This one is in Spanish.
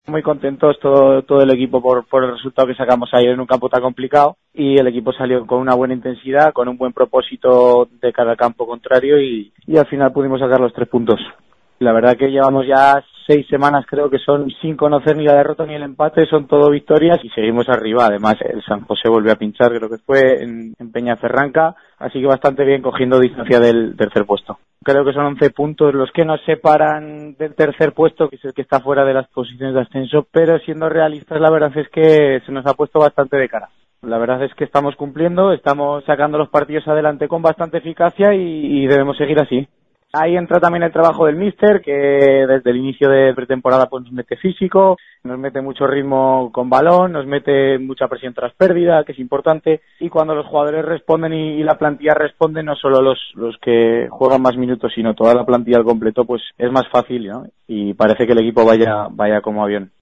Muy contentos todo el equipo por el resultado que sacamos ayer en un campo tan complicado, y el equipo salió con una buena intensidad, con un buen propósito de cada campo contrario y al final pudimos sacar los 3 puntos. La verdad que llevamos ya 6 semanas, creo que son, sin conocer ni la derrota ni el empate, son todo victorias y seguimos arriba. Además, el San José volvió a pinchar, creo que fue en Peñaferranca, así que bastante bien, cogiendo distancia del tercer puesto. Creo que son 11 puntos los que nos separan del tercer puesto, que es el que está fuera de las posiciones de ascenso, pero siendo realistas, la verdad es que se nos ha puesto bastante de cara. La verdad es que estamos cumpliendo, estamos sacando los partidos adelante con bastante eficacia y debemos seguir así. Ahí entra también el trabajo del míster, que desde el inicio de pretemporada pues nos mete físico, nos mete mucho ritmo con balón, nos mete mucha presión tras pérdida, que es importante, y cuando los jugadores responden y la plantilla responde, no solo los que juegan más minutos, sino toda la plantilla al completo, pues es más fácil, ¿no? Y parece que el equipo vaya como avión.